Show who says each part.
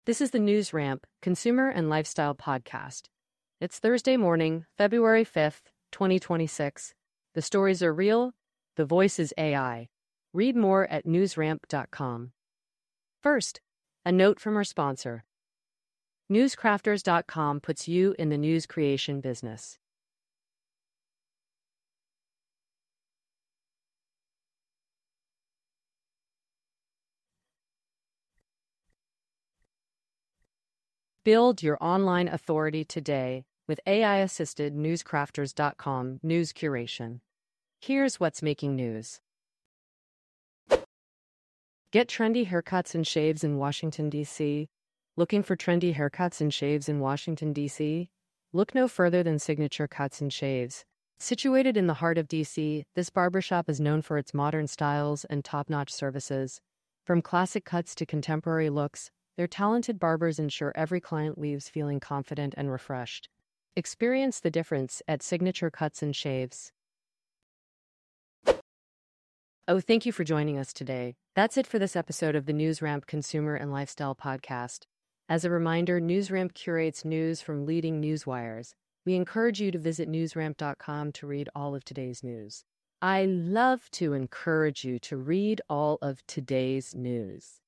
Speaker 1: This is the News Ramp Consumer and Lifestyle Podcast. It's Thursday morning, February 5th, 2026. The stories are real. The voice is AI. Read more at newsramp.com. First, a note from our sponsor. Newscrafters.com puts you in the news creation business. Build your online authority today with AI-assisted Newscrafters.com news curation. Here's what's making news. Get trendy haircuts and shaves in Washington, D.C. Looking for trendy haircuts and shaves in Washington, D.C.? Look no further than Signature Cuts and Shaves. Situated in the heart of D.C., this barbershop is known for its modern styles and top-notch services. From classic cuts to contemporary looks, their talented barbers ensure every client leaves feeling confident and refreshed. Experience the difference at Signature Cuts and Shaves. Oh, thank you for joining us today. That's it for this episode of the NewsRamp Consumer and Lifestyle Podcast. As a reminder, NewsRamp curates news from leading news wires. We encourage you to visit newsramp.com to read all of today's news. I love to encourage you to read all of today's news.